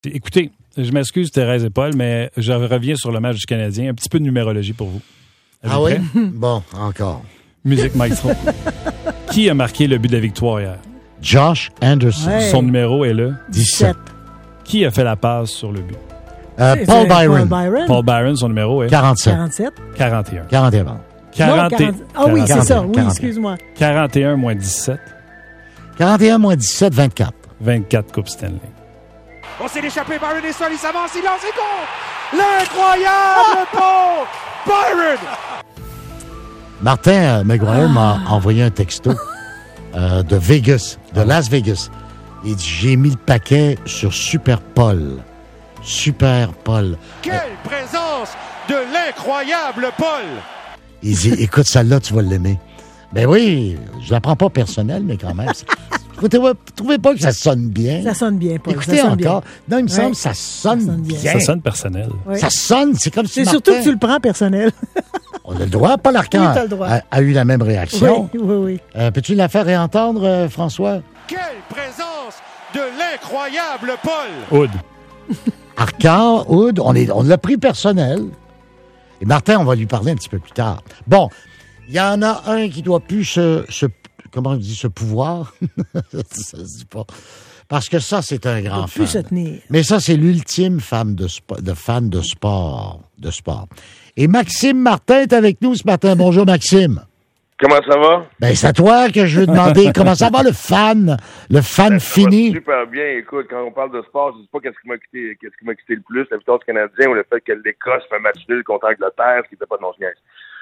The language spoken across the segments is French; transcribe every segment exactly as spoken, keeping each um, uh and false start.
Écoutez, je m'excuse Thérèse et Paul, mais je reviens sur le match du Canadien. Un petit peu de numérologie pour vous. Avez-vous ah oui? prêt? Bon, encore. Musique maestro. Qui a marqué le but de la victoire hier? Josh Anderson. Ouais. Son numéro est le dix-sept. Qui a fait la passe sur le but? Euh, C'est- Paul c'est Byron. Paul Byron. Paul Byron, son numéro est quarante-sept. quarante-sept. quarante et un. quarante et un. quarante, Non, quarante. Ah oui, c'est quarante et un, ça. Oui, quarante et un. excuse-moi. quarante et un moins dix-sept. quarante et un moins dix-sept, vingt-quatre. vingt-quatre Coupes Stanley. On s'est échappé, Byron est seul, il s'avance, il lance et compte! L'incroyable Paul Byron! Martin euh, McGuire m'a envoyé un texto euh, de Vegas, de Las Vegas. Il dit, j'ai mis le paquet sur Super Paul. Super Paul. Quelle présence de l'incroyable Paul! Il dit, écoute, celle-là, tu vas l'aimer. Ben oui, je la prends pas personnelle, mais quand même. Vous trouvez, trouvez pas que ça sonne bien? Ça sonne bien, Paul. Écoutez ça sonne encore. Bien. Non, il me Ouais. semble que ça sonne, Ça sonne bien. bien. Ça sonne personnel. Ouais. Ça sonne, c'est comme si C'est Martin, surtout que tu le prends personnel. on a le droit, Paul Arcand Oui, t'as le droit. a, a eu la même réaction. Oui, oui, oui. Euh, peux-tu la faire réentendre, euh, François? Quelle présence de l'incroyable Paul! Oud. Arcand, Oud, on, est, on l'a pris personnel. Et Martin, on va lui parler un petit peu plus tard. Bon, il y en a un qui doit plus se... se comment on dit, ce pouvoir? Ça se dit pas. Parce que ça, c'est un grand Plus se fan. tenir. Mais ça, c'est l'ultime fan de, spo- de fan de sport. De sport. Et Maxime Martin est avec nous ce matin. Bonjour, Maxime. Comment ça va? Ben, c'est à toi que je veux demander comment ça va, le fan, le fan Ben, ça va fini. super bien. Écoute, quand on parle de sport, je ne sais pas qu'est-ce qui m'a quitté, qu'est-ce qui m'a quitté le plus, la victoire du Canadien ou le fait que l'Écosse fait un match nul contre l'Angleterre, ce qui n'était pas de non-science.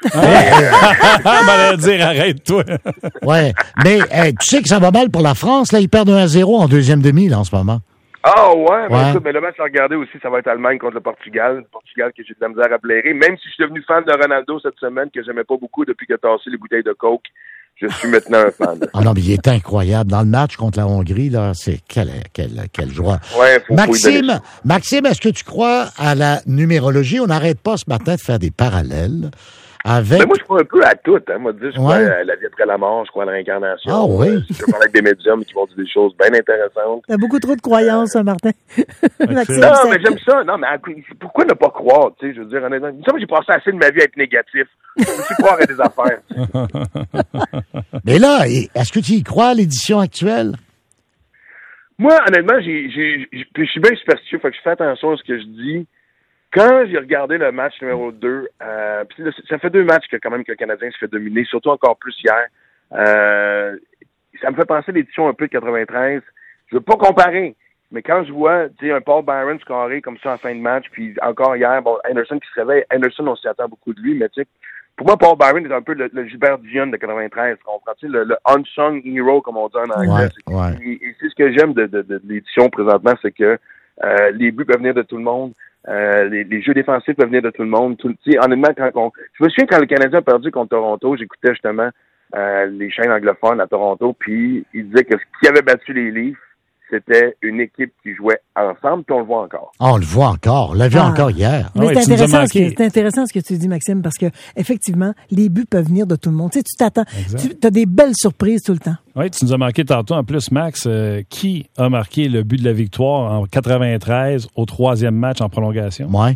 Ah, m'allait dire, arrête-toi. Ouais. Mais hey, tu sais que ça va mal pour la France, là. Ils perdent un à zéro en deuxième demi, là, en ce moment. Ah ouais? Ben, Ouais. écoute, mais le match à regarder aussi, ça va être Allemagne contre le Portugal. Le Portugal que j'ai de la misère à blairer. Même si je suis devenu fan de Ronaldo cette semaine, que j'aimais pas beaucoup depuis qu'il a tassé les bouteilles de Coke, je suis maintenant un fan. Ah non, mais il est incroyable. Dans le match contre la Hongrie, là, c'est quelle, quelle, quelle joie. Ouais, faut, faut y donner Maxime, ça. Maxime, est-ce que tu crois à la numérologie? On n'arrite pas ce matin de faire des parallèles avec... Ben, moi, je crois un peu à tout. Hein. Moi, je dis, je crois Ouais. à la vie après la mort, je crois à la réincarnation. Ah oui? Euh, Je parle avec des médiums qui vont dire des choses bien intéressantes. T'as beaucoup trop de croyances, hein, Martin. Maxime, Non, c'est- mais j'aime ça. Non, mais pourquoi ne pas croire, tu sais, je veux dire, honnêtement. Il me semble que j'ai passé assez de ma vie à être négatif. Je peux aussi croire à des affaires. Mais là, est-ce que tu y crois à l'édition actuelle? Moi, honnêtement, j'ai, j'ai, j'ai- puis je suis bien superstitieux, fait que je fais attention à ce que je dis. Quand j'ai regardé le match numéro deux, euh, puis là, ça fait deux matchs que quand même que le Canadien se fait dominer, surtout encore plus hier. Euh, ça me fait penser à l'édition un peu de quatre-vingt-treize. Je veux pas comparer, mais quand je vois, tu sais, un Paul Byron scorer comme ça en fin de match, puis encore hier, bon, Anderson qui se réveille. Anderson, on s'y attend beaucoup de lui, mais tu sais, pour moi, Paul Byron est un peu le, le Gilbert Dion de quatre-vingt-treize, tu comprends? Tu sais, le, le unsung hero, comme on dit en anglais. Ouais, ouais. Et, et c'est ce que j'aime de, de, de, de l'édition présentement, c'est que euh, les buts peuvent venir de tout le monde. Euh, les, les jeux défensifs peuvent venir de tout le monde. Tout, tu sais, honnêtement, quand on, je me souviens quand le Canadien a perdu contre Toronto, j'écoutais justement euh, les chaînes anglophones à Toronto, puis ils disaient que ce qui avait battu les Leafs, c'était une équipe qui jouait ensemble, puis on le voit encore. Ah, on le voit encore. On l'a vu Ah. encore hier. Mais Ah ouais, c'est tu nous as intéressant, ce manqué. que, c'est intéressant ce que tu dis, Maxime, parce que effectivement, les buts peuvent venir de tout le monde. Tu sais, tu t'attends. Tu as des belles surprises tout le temps. Oui, tu nous as manqué tantôt. En plus, Max, euh, qui a marqué le but de la victoire en quatre-vingt-treize au troisième match en prolongation? Ouais.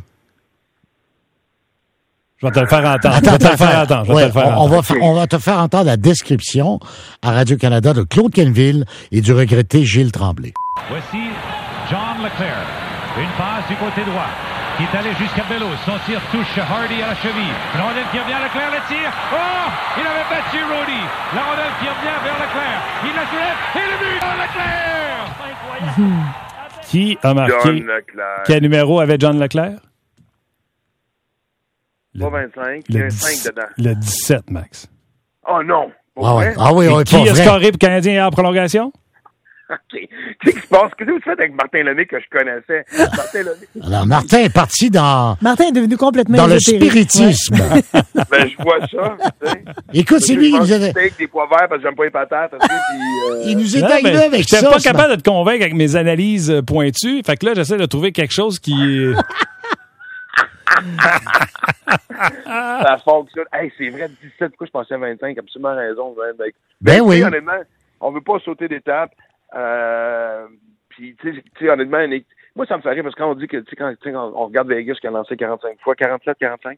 Je vais te le faire entendre. Je vais te le faire entendre. Je vais Ouais, te le faire on, on va entendre. fa- on va te faire entendre la description à Radio-Canada de Claude Kenville et du regretté Gilles Tremblay. Voici John Leclerc. Une passe du côté droit qui est allé jusqu'à Bello. Son tir touche Hardy à la cheville. La rondelle qui revient, Leclerc le tire. Oh! Il avait battu Rudy. La rondelle qui revient vers Leclerc. Il la soulève et le but de Leclerc! Incroyable! Qui a marqué? John Leclerc. Quel numéro avait John Leclerc? Pas vingt-cinq, il y a Le, un dix- cinq dedans. le dix-sept, Max. Oh non! Pour Ah, ouais. vrai? ah oui, Et oui, qui pas a vrai. scoré pour le Canadien hier en prolongation? OK. Qu'est-ce qui se passe? Qu'est-ce que vous faites avec Martin Lemay que je connaissais? Martin Lemay. Alors, Martin est parti dans, Martin est devenu complètement dans le ésotérique. spiritisme. Ben, je vois ça. tu sais. Écoute, c'est lui qui nous Je a, mange du steak, des pois verts parce que j'aime pas les patates. tu sais, puis, euh, il nous est Non, arrivé ben, avec ça. j'étais pas ce capable de te convaincre avec mes analyses euh, pointues. Fait que là, j'essaie de trouver quelque chose qui... ça fonctionne. Hey, c'est vrai, dix-sept, pourquoi je pensais à vingt-cinq? Absolument raison. Ben, ben, Ben tu sais, oui. Honnêtement, on veut pas sauter d'étape. Euh, puis, tu sais, tu sais, honnêtement, une équipe- moi, ça me fait rire parce que quand on dit que, tu sais, quand, quand on regarde Vegas qui a lancé quarante-cinq fois, quarante-sept, quarante-cinq,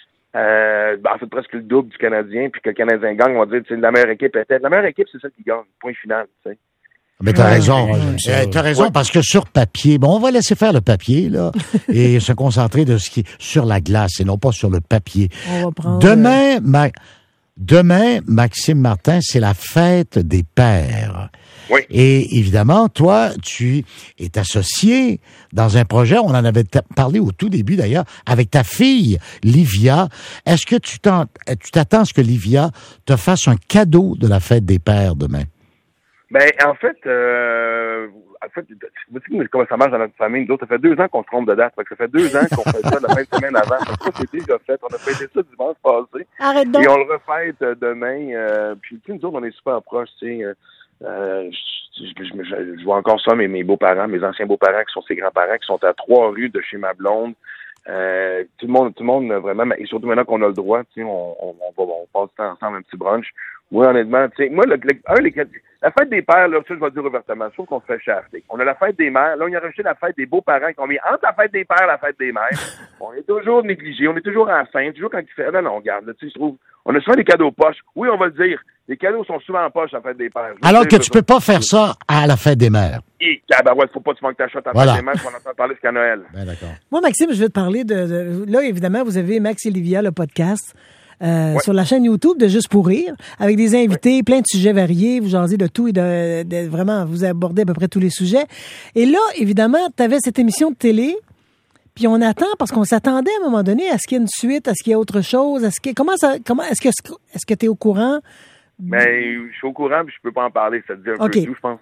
euh, ben, en fait, presque le double du Canadien, puis que le Canadien gagne, on va dire, tu sais, la meilleure équipe était. La meilleure équipe, c'est celle qui gagne. Point final, tu sais. Mais t'as Ouais, raison. ouais, j'aime ça. Euh, t'as raison Ouais. parce que sur papier, bon, on va laisser faire le papier, là, et se concentrer de ce qui est sur la glace et non pas sur le papier. On va prendre... Demain, Ma- Demain, Maxime Martin, c'est la fête des pères. Oui. Et évidemment, toi, tu es associé dans un projet, on en avait t- parlé au tout début d'ailleurs, avec ta fille, Livia. Est-ce que tu, t'en, tu t'attends à ce que Livia te fasse un cadeau de la fête des pères demain? Ben, en fait, euh, en fait, vous savez comment ça marche dans notre famille? Nous autres, ça fait deux ans qu'on se trompe de date. Fait que ça fait deux ans qu'on fait ça la fin de semaine avant. Fait que ça, c'est déjà fait. On a fêté ça dimanche passé. Arrête donc. Et on le refête euh, demain. Euh, puis, tu sais, nous autres, on est super proches, tu sais. Euh, euh, je, je, je, je, je vois encore ça, mes, mes beaux-parents, mes anciens beaux-parents qui sont ses grands-parents, qui sont à trois rues de chez ma blonde. Euh, tout le monde, tout le monde, vraiment, et surtout maintenant qu'on a le droit, tu sais, on, on, on, va, on passe du temps ensemble, un petit brunch. Oui, honnêtement, tu sais, moi, le, le, un, les, la fête des pères, là, ça, je vais le dire ouvertement, je trouve qu'on se fait shafter. On a la fête des mères, là, on a rajouté la fête des beaux-parents, qu'on met entre la fête des pères et la fête des mères. On est toujours négligé, on est toujours à la fin, toujours quand il fait, non, non, regarde, là, tu sais, je trouve, on a souvent des cadeaux poches. Oui, on va le dire, les cadeaux sont souvent en poche à la fête des pères. Je Alors sais, que je tu peux pas faire ça à la fête des mères. Et, ah, ben ouais, faut pas que tu manques ta shot à la Voilà. fête des mères, qu'on entend parler jusqu'à Noël. Ben d'accord. Moi, Maxime, je vais te parler de, de... Là, évidemment, vous avez Max et Livia, le podcast, euh, Ouais. sur la chaîne YouTube de Juste pour rire, avec des invités, plein de sujets variés. Vous jasez de tout et de, de... Vraiment, vous abordez à peu près tous les sujets. Et là, évidemment, tu avais cette émission de télé, puis on attend, parce qu'on s'attendait à un moment donné à ce qu'il y ait une suite, à ce qu'il y ait autre chose, à ce qu'il y ait... Comment ça... Comment... Est-ce que est-ce que tu es au courant? Mais je suis au courant, puis je peux pas en parler, ça te dit un OK. peu tout, je pense.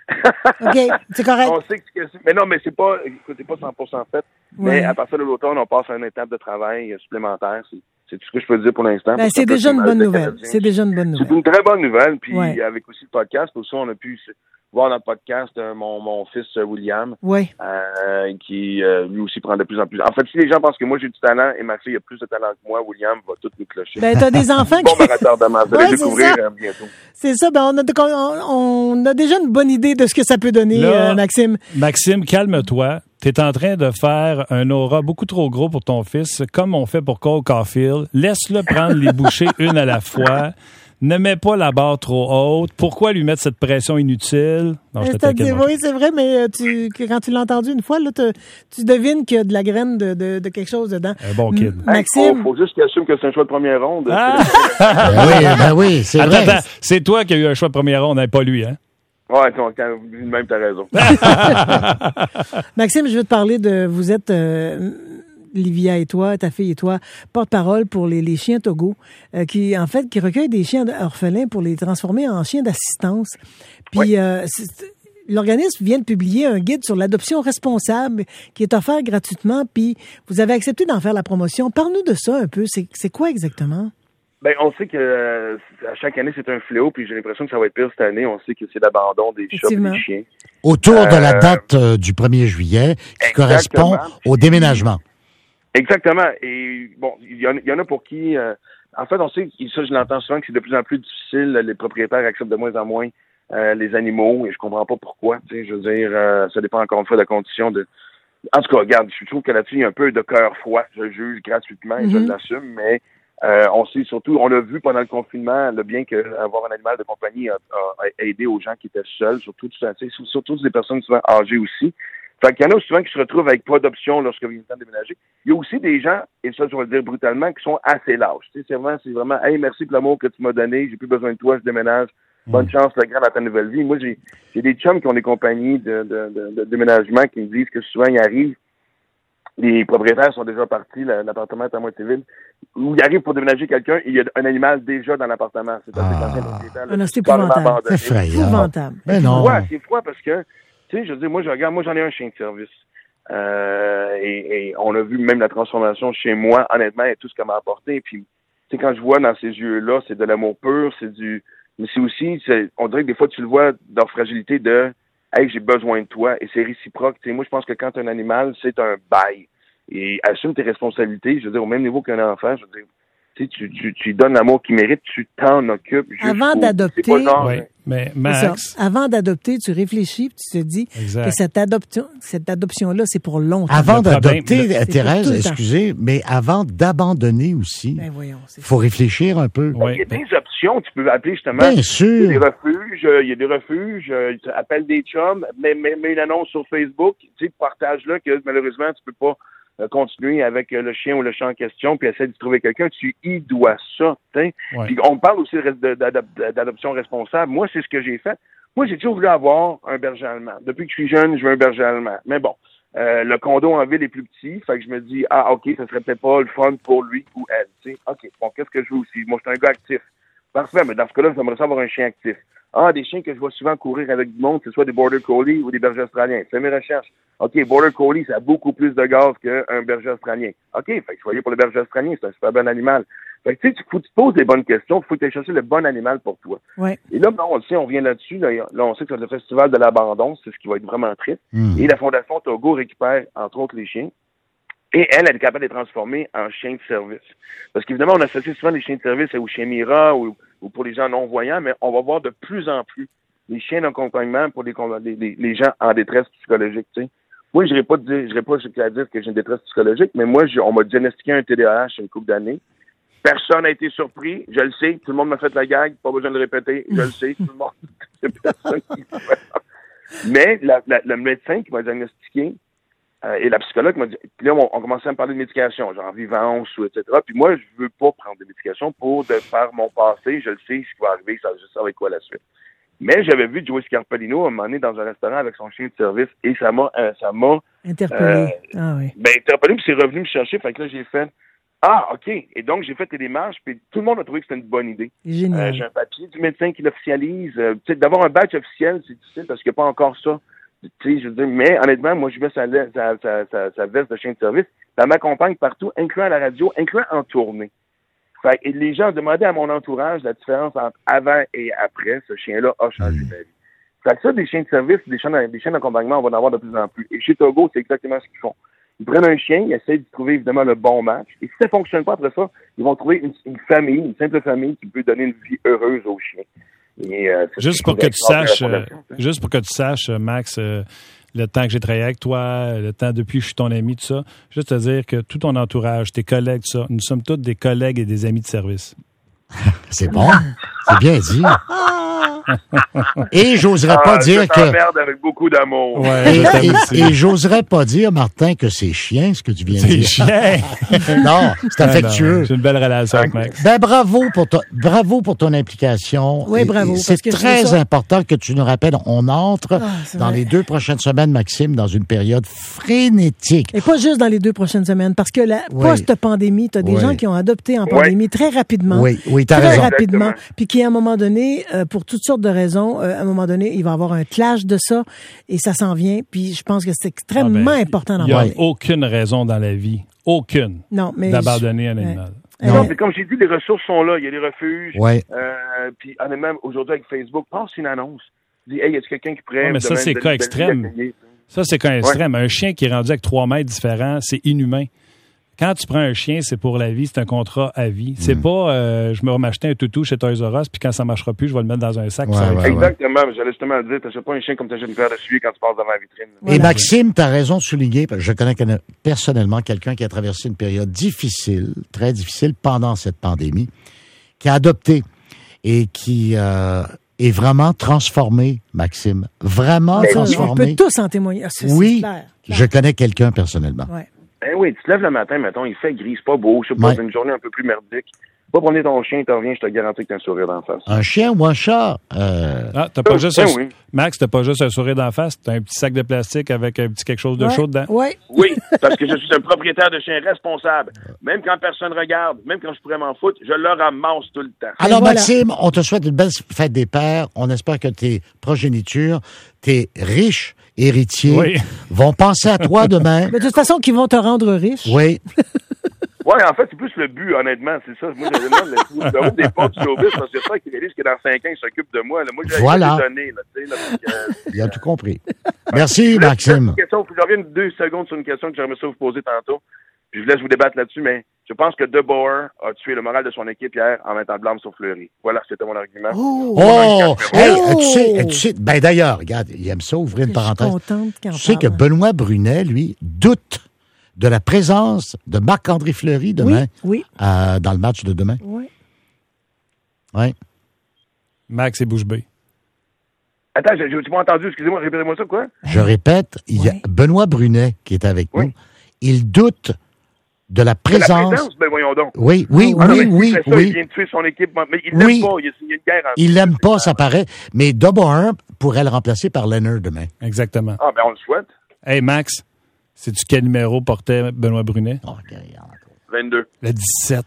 OK, c'est correct. On sait que c'est- mais non, mais c'est pas, écoute, c'est pas cent pour cent fait. Ouais. Mais à partir de l'automne, on passe à une étape de travail supplémentaire. C'est, c'est tout ce que je peux dire pour l'instant. Ben, Parce c'est que déjà une le bonne Canadien, nouvelle. C'est déjà une bonne C'est nouvelle. une très bonne nouvelle. Puis Ouais. avec aussi le podcast, pour ça, on a pu s- voir dans le podcast euh, mon, mon fils euh, William, Oui. euh, qui euh, lui aussi prend de plus en plus. En fait, si les gens pensent que moi j'ai du talent et ma fille a plus de talent que moi, William va tout nous clocher. Ben, t'as des enfants Bon qui... retardement, vous allez Ouais, le c'est découvrir ça. euh, bientôt. C'est ça, ben on a, on, on a déjà une bonne idée de ce que ça peut donner, Là- euh, Maxime. Maxime, calme-toi. Tu es en train de faire un aura beaucoup trop gros pour ton fils, comme on fait pour Cole Caulfield. Laisse-le prendre les bouchées une à la fois. Ne mets pas la barre trop haute. Pourquoi lui mettre cette pression inutile? Non, je te taquine, C'est-à-dire, mon oui, c'est vrai, mais euh, tu, que quand tu l'as entendu une fois, là, te- tu devines qu'il y a de la graine de, de, de quelque chose dedans. Un bon kid. M- Hey, Maxime, faut, faut juste qu'il assume que c'est un choix de première ronde. Ah! Ben oui, ben oui, c'est Attends, vrai. attends. C'est toi qui as eu un choix de première ronde, hein, pas lui, hein? Ouais, ton- quand, même, t'as raison. Maxime, je veux te parler de... Vous êtes, euh, Livia et toi, ta fille et toi, porte-parole pour les, les chiens Togo, euh, qui, en fait, qui recueillent des chiens orphelins pour les transformer en chiens d'assistance. Puis, Oui. euh, c'est- l'organisme vient de publier un guide sur l'adoption responsable qui est offert gratuitement, puis vous avez accepté d'en faire la promotion. Parle-nous de ça un peu. C'est, c'est quoi exactement? Ben, on sait que euh, à chaque année, c'est un fléau, puis j'ai l'impression que ça va être pire cette année. On sait que c'est l'abandon des chats et Effectivement. des chiens. Autour de la Euh, date euh, du premier juillet, qui exactement. correspond au déménagement. Exactement. Et bon, il y, en- il y en a pour qui... euh, en fait, on sait, que ça, je l'entends souvent, que c'est de plus en plus difficile. Les propriétaires acceptent de moins en moins euh, les animaux, et je comprends pas pourquoi. Tu sais, je veux dire, euh, ça dépend encore une fois de la condition de... En tout cas, regarde, je trouve que là-dessus, il y a un peu de cœur froid. Je le juge gratuitement et je Mhm. l'assume, mais euh, on sait surtout, on a vu pendant le confinement le bien qu'avoir un animal de compagnie a, a- a aidé aux gens qui étaient seuls, surtout, tu sais, surtout des personnes souvent âgées aussi. Fait qu'il y en a souvent qui se retrouvent avec pas d'options lorsque ils temps de déménager. Il y a aussi des gens, et ça je vais le dire brutalement, qui sont assez lâches. Tu sais, c'est vraiment, c'est vraiment, hey, merci pour l'amour que tu m'as donné, j'ai plus besoin de toi, je déménage. Bonne chance, le grand, dans ta nouvelle vie. Moi, j'ai, j'ai des chums qui ont des compagnies de, de, de, de déménagement qui me disent que souvent ils arrivent, les propriétaires sont déjà partis, la- l'appartement est à moitié vide, où ils arrivent pour déménager quelqu'un et il y a un animal déjà dans l'appartement. C'est assez Ah. l'ancien propriétaire. Ah non, c'est carrément épouvantable. abandonné. C'est effrayant. Épouvantable. Ben non. Ouais, c'est froid parce que, tu sais, je veux dire, moi, je regarde, moi, j'en ai un chien de service. Euh, et, et on a vu même la transformation chez moi, honnêtement, et tout ce qu'elle m'a apporté. Puis, tu sais, quand je vois dans ces yeux-là, c'est de l'amour pur, c'est du, mais c'est aussi, c'est, on dirait que des fois, tu le vois dans leur fragilité de, hey, j'ai besoin de toi, et c'est réciproque. Tu sais, moi, je pense que quand un animal, c'est un bail. Et assume tes responsabilités, je veux dire, au même niveau qu'un enfant, je veux dire, Tu, tu, tu, tu lui donnes l'amour qu'il mérite, tu t'en occupes. Avant d'adopter, oui, mais Max, avant d'adopter, tu réfléchis, puis tu te dis exact. que cette adoption, cette adoption-là, c'est pour longtemps. Avant le d'adopter, problème, Thérèse, excusez, mais avant d'abandonner aussi, il ben faut réfléchir un peu. Oui. Il y a des options, tu peux appeler justement. Bien sûr. Il y a des refuges, il y a des refuges, tu appelles des chums, mets, mets, mets une annonce sur Facebook, tu sais, partage-là que malheureusement, tu peux pas continuer avec le chien ou le chat en question, puis essayer de trouver quelqu'un, tu y dois ça. Ouais. Puis on parle aussi d'adoption responsable. Moi, c'est ce que j'ai fait. Moi, j'ai toujours voulu avoir un berger allemand. Depuis que je suis jeune, je veux un berger allemand. Mais bon, euh, le condo en ville est plus petit, fait que je me dis, ah, OK, ça serait peut-être pas le fun pour lui ou elle. Tu sais, OK, bon, qu'est-ce que je veux aussi? Moi, je suis un gars actif. Parfait, mais dans ce cas-là, j'aimerais savoir un chien actif. Ah, des chiens que je vois souvent courir avec du monde, que ce soit des Border Collie ou des bergers australiens. Fais mes recherches. OK, Border Collie, ça a beaucoup plus de gaz qu'un berger australien. OK, fait que je voyais pour le berger australien, c'est un super bon animal. Fait que tu sais, il faut que tu te poses des bonnes questions, il faut que tu ailles chercher le bon animal pour toi. Ouais. Et là, ben, on le sait, on revient là-dessus. Là, là on sait que c'est le festival de l'abandon, c'est ce qui va être vraiment triste. Mmh. Et la Fondation Togo récupère, entre autres, les chiens. Et elle, elle est capable de les transformer en chiens de service. Parce qu'évidemment, on associe souvent les chiens de service aux chiens Mira ou, ou pour les gens non-voyants, mais on va voir de plus en plus les chiens d'accompagnement pour les, les, les gens en détresse psychologique. Tu sais. Moi, je n'irai pas dire, je n'irai pas jusqu'à dire que j'ai une détresse psychologique, mais moi, je, on m'a diagnostiqué un T D A H une couple d'années. Personne n'a été surpris, je le sais, tout le monde m'a fait la gag, pas besoin de le répéter, je le sais, tout le monde. C'est personne qui... Mais la, la, le médecin qui m'a diagnostiqué, Euh, et la psychologue m'a dit, puis là, on, on commençait à me parler de médication, genre vivance, ou et cetera. Puis moi, je veux pas prendre des médications pour de faire mon passé. Je le sais, ce qui va arriver, ça, je sais avec quoi la suite. Mais j'avais vu Joey Scarpellino à un moment donné dans un restaurant avec son chien de service, et ça m'a, euh, ça m'a interpellé. Euh, ah oui. Ben interpellé, puis c'est revenu me chercher. Fait que là, j'ai fait, ah, ok. Et donc j'ai fait des démarches, puis tout le monde a trouvé que c'était une bonne idée. Génial. Euh, j'ai un papier du médecin qui l'officialise. Euh, tu sais, d'avoir un badge officiel, c'est difficile parce qu'il n'y a pas encore ça. Tu sais, je veux dire, mais honnêtement, moi, je vais sa, sa, sa, sa, sa veste de chien de service. Ça m'accompagne partout, incluant à la radio, incluant en tournée. Fait et les gens demandaient à mon entourage la différence entre avant et après. Ce chien-là a changé ma vie. Fait que ça, des chiens de service, des chiens, des chiens d'accompagnement, on va en avoir de plus en plus. Et chez Togo, c'est exactement ce qu'ils font. Ils prennent un chien, ils essaient de trouver évidemment le bon match. Et si ça fonctionne pas après ça, ils vont trouver une, une famille, une simple famille qui peut donner une vie heureuse au chien. Et, euh, juste pour que tu saches, euh, juste pour que tu saches, Max, euh, le temps que j'ai travaillé avec toi, le temps depuis que je suis ton ami, tout ça, juste te dire que tout ton entourage, tes collègues, tout ça, nous sommes tous des collègues et des amis de service. C'est bon, c'est bien dit. Et j'oserais ah, pas dire je que... merde avec beaucoup d'amour. Ouais, et, et, et j'oserais pas dire, Martin, que c'est chien, ce que tu viens de dire. C'est chien! Non, c'est affectueux. J'ai une belle relation avec Max. Ben, bravo pour ton, bravo pour ton implication. Oui, bravo. C'est très important que tu nous rappelles. On entre ah, dans vrai. les deux prochaines semaines, Maxime, dans une période frénétique. Et pas juste dans les deux prochaines semaines, parce que la oui. post-pandémie, tu as des oui. gens qui ont adopté en pandémie oui. très rapidement. Oui, oui, t'as très raison. Très rapidement. Puis qui, à un moment donné, euh, pour toutes sortes de raisons, euh, à un moment donné, il va y avoir un clash de ça et ça s'en vient. Puis je pense que c'est extrêmement ah ben, important d'en parler. Il n'y a aucune raison dans la vie, aucune, non, mais d'abandonner je... un animal. Ouais. Non, mais comme j'ai dit, les ressources sont là. Il y a des refuges. Ouais. Euh, puis honnêtement, aujourd'hui avec Facebook, passe une annonce. Dis, hey, y a-t-il quelqu'un qui pourrait... Ouais, mais ça, c'est cas extrême. Ça, c'est cas extrême. Un chien qui est rendu avec trois mètres différents, c'est inhumain. Quand tu prends un chien, c'est pour la vie, c'est un contrat à vie. C'est mmh. pas, euh, je me m'acheter un toutou chez Toys R Us, puis quand ça marchera plus, je vais le mettre dans un sac. Ouais, ça ouais, exactement, ouais. J'allais justement le dire, t'achètes pas un chien comme t'achètes une paire de suivi quand tu passes devant la vitrine. Voilà. Et Maxime, t'as raison de souligner, parce que je connais personnellement quelqu'un qui a traversé une période difficile, très difficile, pendant cette pandémie, qui a adopté et qui euh, est vraiment transformé, Maxime. Vraiment Mais transformé. On peut tous en témoigner. C'est, oui, c'est clair, clair. Je connais quelqu'un personnellement. Ouais. Ben oui, tu te lèves le matin, mettons, il fait gris, c'est pas beau, je sais pas, ouais. c'est une journée un peu plus merdique. Va promener ton chien, t'en reviens, je te garantis que t'as un sourire d'en face. Un chien ou un chat? Euh... Ah, t'as pas euh, juste ben un... oui. Max, t'as pas juste un sourire d'en face, t'as un petit sac de plastique avec un petit quelque chose de ouais. chaud dedans? Oui. Oui, parce que je suis un propriétaire de chien responsable. Même quand personne regarde, même quand je pourrais m'en foutre, je le ramasse tout le temps. Alors, voilà. Maxime, on te souhaite une belle fête des pères. On espère que tes progénitures, tes riches héritiers oui. vont penser à toi demain. Mais de toute façon, qu'ils vont te rendre riche. Oui. Oui, en fait, c'est plus le but, honnêtement, c'est ça. Moi, je demande le, le haut des portes du showbiz, parce que c'est ça qui réalise que dans cinq ans, il s'occupe de moi. Là. Moi, j'ai voilà. des données, là, tu sais, là, parce que, il a tout compris. Merci, Maxime. Je reviens deux secondes sur une question que j'aimerais ça vous poser tantôt. Puis je vous laisse vous débattre là-dessus, mais Je pense que De Boer a tué le moral de son équipe hier en mettant le blâme sur Fleury. Voilà, c'était mon argument. Oh! Oh! Hey, Oh! tu sais, tu sais, ben d'ailleurs, regarde, il aime ça, ouvrir une Je suis parenthèse. contente qu'il en Tu sais que parle. Benoît Brunet, lui, doute de la présence de Marc-André Fleury demain, Oui, oui. euh, dans le match de demain. Oui. Oui. Max et bouche bée. Attends, je, je, tu m'as entendu, excusez-moi, répétez-moi ça, quoi? Je répète, il y a Ouais. Benoît Brunet qui est avec Oui. nous. Il doute de la De la présence. présence, ben voyons donc. Oui, oui, Ah, Ah non, oui, mais oui, s'il fait ça, oui. il vient de tuer son équipe, mais il Oui. l'aime pas, il y a, il y a une guerre entre Il l'aime pas, ça paraît. Mais De Boer pourrait le remplacer par Leonard demain. Exactement. Ah, ben on le souhaite. Hey, Max, sais-tu quel numéro portait Benoît Brunet? Oh, regarde. vingt-deux. Le dix-sept.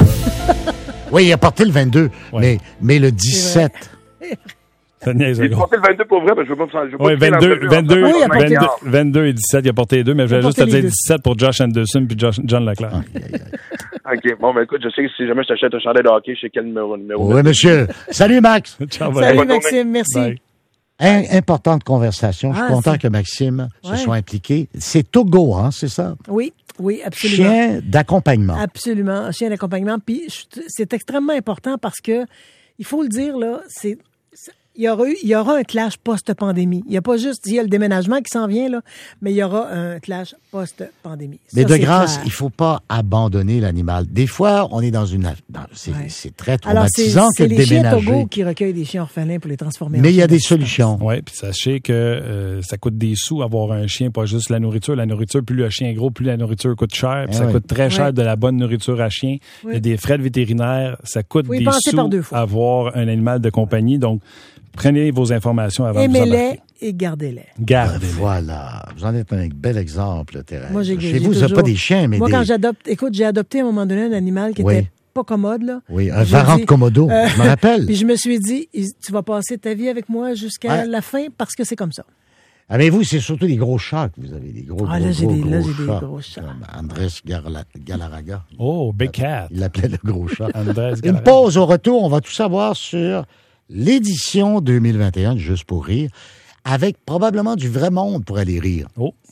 Oui, il a porté le vingt-deux, Ouais. mais, mais le dix-sept. Ça niaise, J'ai gros. porté le vingt-deux pour vrai, parce que je veux pas me je veux pas Oui, quitter vingt-deux, l'entrevue en vingt-deux, Oui, il a porté- vingt-deux, vingt-deux et dix-sept, il a porté les deux, mais je Il a vais juste te porté dire les deux. dix-sept pour Josh Anderson puis Josh- John Leclerc. OK, bon, ben écoute, je sais que si jamais je t'achète un chandail de hockey, je sais quel numéro. numéro Oui, monsieur. Salut, Max. Ciao, Salut, bonne Maxime, merci. Bye. Un- importante conversation. Je suis Ah, content c'est- que Maxime Ouais. se soit impliqué. C'est Togo, hein, c'est ça? Oui, oui, absolument. Chien d'accompagnement. Absolument, un chien d'accompagnement. Puis je- c'est extrêmement important parce que, il faut le dire, là, c'est. c'est- Il y, aura eu, il y aura un clash post-pandémie. Il n'y a pas juste, il y a le déménagement qui s'en vient, là, mais il y aura un clash post-pandémie. Mais Ça, de c'est grâce, clair. il faut pas abandonner l'animal. Des fois, on est dans une... dans- c'est, Ouais. c'est très Alors, c'est traumatisant que c'est de les chiens déménager. Togo qui recueillent des chiens orphelins pour les transformer en Mais il y a chiens des d'assistance. solutions. Oui, puis sachez que euh, ça coûte des sous avoir un chien, pas juste la nourriture. La nourriture, plus le chien est gros, plus la nourriture coûte cher. Puis Eh ça oui. coûte très cher Ouais. de la bonne nourriture à chien. Il y a Oui. des frais de vétérinaire. Ça coûte Faut y des penser sous par deux fois. avoir un animal de compagnie. Donc, prenez vos informations avant de vous Aimez-les embarquer. et gardez-les. Gardez-les. Voilà. Vous en êtes un bel exemple, Thérèse. Moi, j'ai Chez j'ai vous, vous n'avez toujours- pas des chiens, mais Moi, des... quand j'adopte, écoute, j'ai adopté à un moment donné un animal qui Oui. était pas commode, là. Oui, un J'ai Varant dit- de Komodo, Euh, je me rappelle. Puis je me suis dit, il- tu vas passer ta vie avec moi jusqu'à Ouais. la fin parce que c'est comme ça. Ah, mais vous, c'est surtout des gros chats que vous avez, des gros, Ah, gros, là, j'ai gros, des- là, gros j'ai des chats. gros chats. Comme Andrés Garla- Galarraga. Oh, Big Cat. Il l'appelait le gros chat. Andrés Une Galarraga. pause au retour, on va tout savoir sur l'édition deux mille vingt et un de Juste pour rire, avec probablement du vrai monde pour aller rire. Oh.